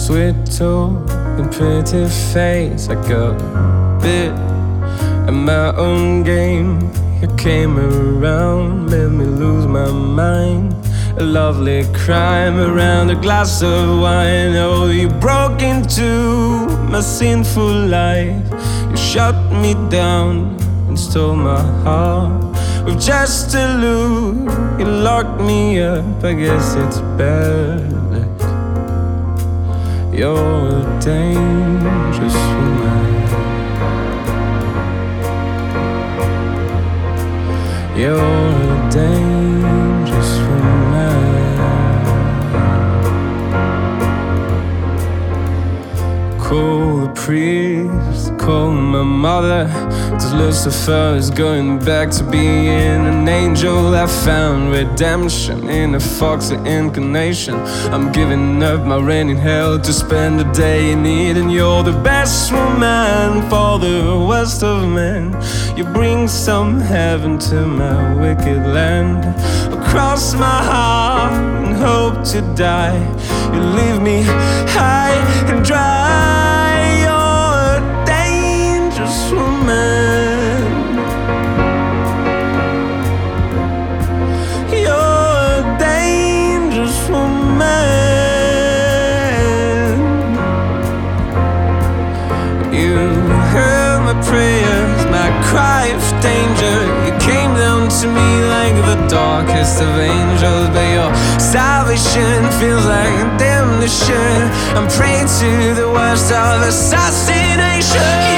Sweet talk and pretty face, I got bit at my own game. You came around, made me lose my mind. A lovely crime around a glass of wine. Oh, you broke into my sinful life. You shut me down and stole my heart. With just a look, you locked me up. I guess it's bad. You're a dangerous woman. You're a dangerous woman. Call the priest, call my mother, 'cause Lucifer is going back to being an angel. I found redemption in a foxy incarnation. I'm giving up my reign in hell to spend a day in Eden. You're the best woman for the worst of men. You bring some heaven to my wicked land. Across my heart and hope to die. You leave me high and dry. You're a dangerous woman. You're a dangerous woman. You heard my prayers, my cry of danger. You came down to me like the darkest of angels, but your salvation feels like damnation. I'm praying to the worst of assassination.